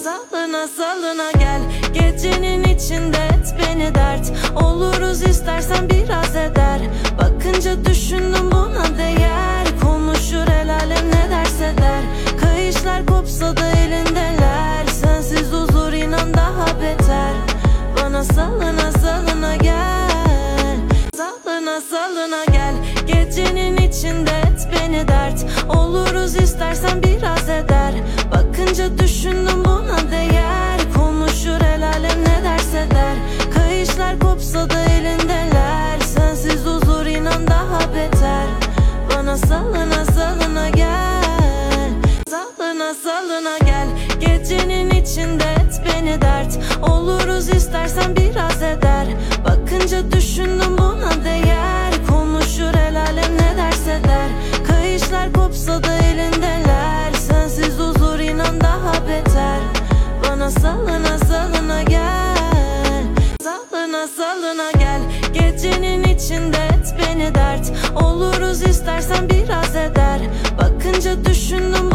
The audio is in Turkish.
Salına salına gel, gecenin içinde et beni dert. Oluruz istersen biraz eder. Bakınca düşündüm buna değer. Konuşur el alem ne derse der. Kayışlar kopsa da elindeler. Sensiz huzur inan daha beter. Bana salına salına gel. Salına salına gel, gecenin içinde et beni dert. Oluruz istersen biraz eder. Bakınca düşündüm buna değer. Konuşur el alem ne derse der. Kayışlar kopsa da elindeler. Sensiz huzur inan daha beter. Bana salına salına gel. Salına salına gel, gecenin içinde et beni dert. Oluruz istersen biraz eder. Bakınca düşündüm buna değer. Konuşur el alem ne derse der. Kayışlar kopsa da elindeler. Sensiz huzur inan daha beter. Bana salına salına gel. Salına salına gel, gecenin içinde et beni dert. Oluruz istersen biraz eder. Bakınca düşündüm